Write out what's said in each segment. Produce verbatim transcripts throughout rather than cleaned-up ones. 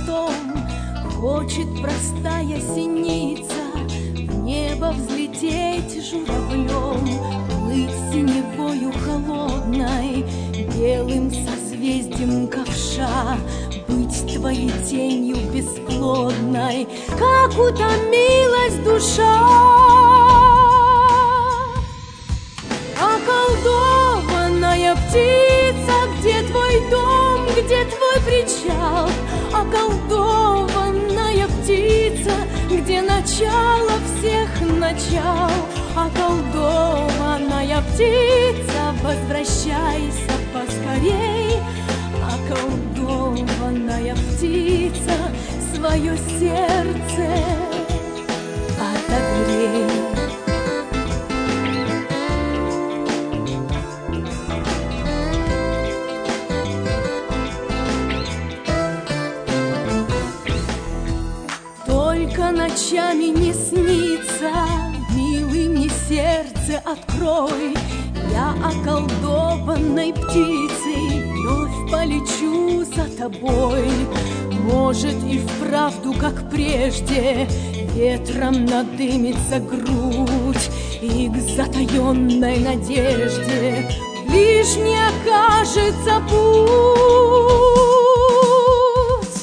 хвостом. Хочет простая синица в небо взлететь журавлем, плыть синевою холодной, белым созвездием ковша, быть твоей тенью бесплодной, как утомилась душа. Околдованная птица, где твой дом, где твой причал? Околдованная птица, где начало всех начал? Околдованная птица, возвращайся поскорей. Околдованная птица, свое сердце отогрей. Только ночами не снится, милый, мне сердце открой. Я околдованной птицей вновь полечу за тобой. Может, и вправду, как прежде, ветром надымется грудь, и к затаенной надежде ближний окажется путь.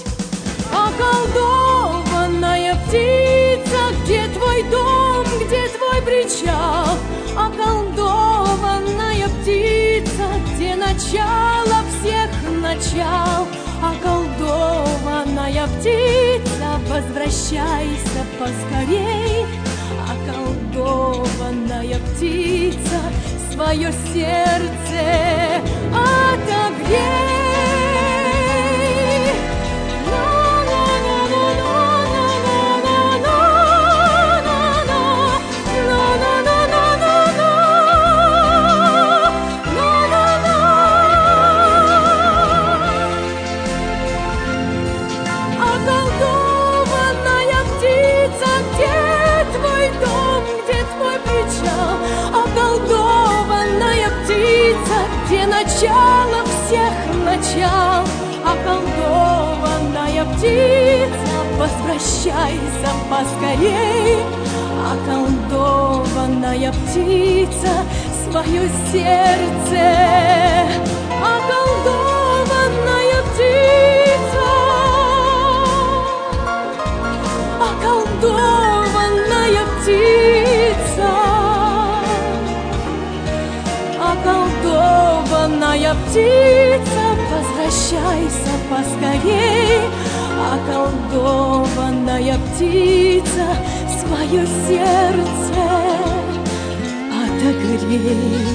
Околдованная птица, где твой дом, где твой причал? Околдованная птица, где начало всех начал? Околдованная птица, возвращайся поскорей. Околдованная птица, свое сердце отогрей. Околдованная птица, где начало всех начал? Околдованная птица, возвращайся поскорей. Околдованная птица, свое сердце. Околдованная птица, околдованная птица, околдованная птица, возвращайся поскорей. Околдованная птица, свое сердце отогрей.